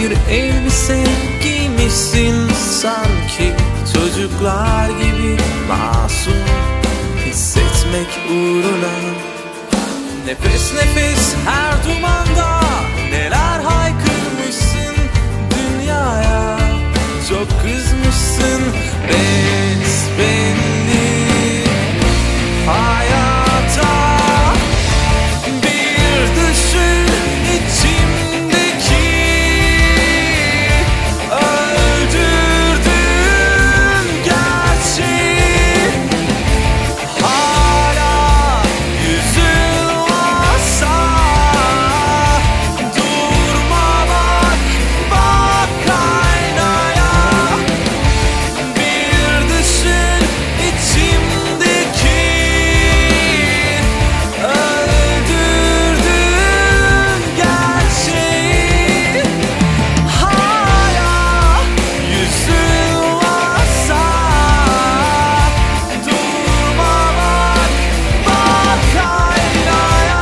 bir elbise giymişsin sanki. Çocuklar gibi masum hissetmek uğruna. Nefes nefes her dumanda neler haykırmışsın dünyaya. Çok kızmışsın besbelli hayata. Bir düşün içimdeki öldürdüğün gerçeği. Hala yüzün varsa durma, bak aynaya. Bir düşün içimdeki öldürdüğün gerçeği. Hala yüzün varsa durma, bak aynaya.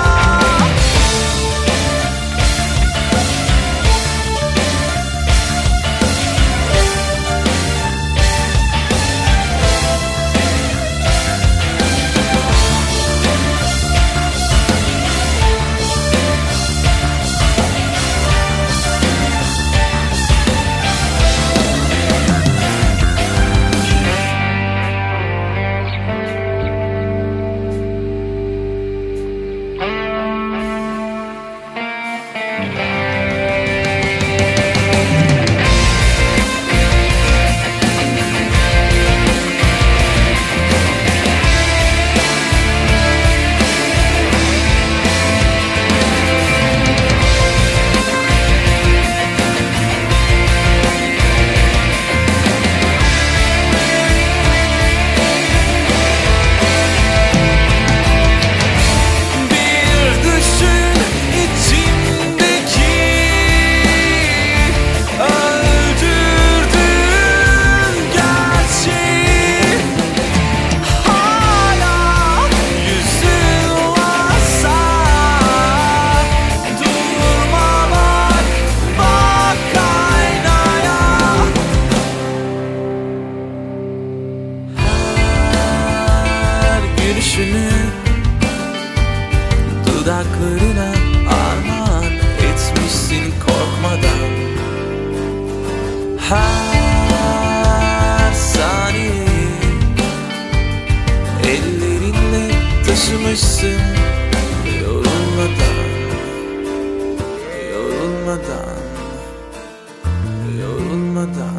Bir düşün içimdeki öldürdüğün gerçeği. Hala yüzün varsa durma, bak aynaya. Her gülüşünü dudaklarına armağan etmişsin korkmadan. Her saniye ellerinle taşımışsın yorulmadan, yorulmadan, yorulmadan.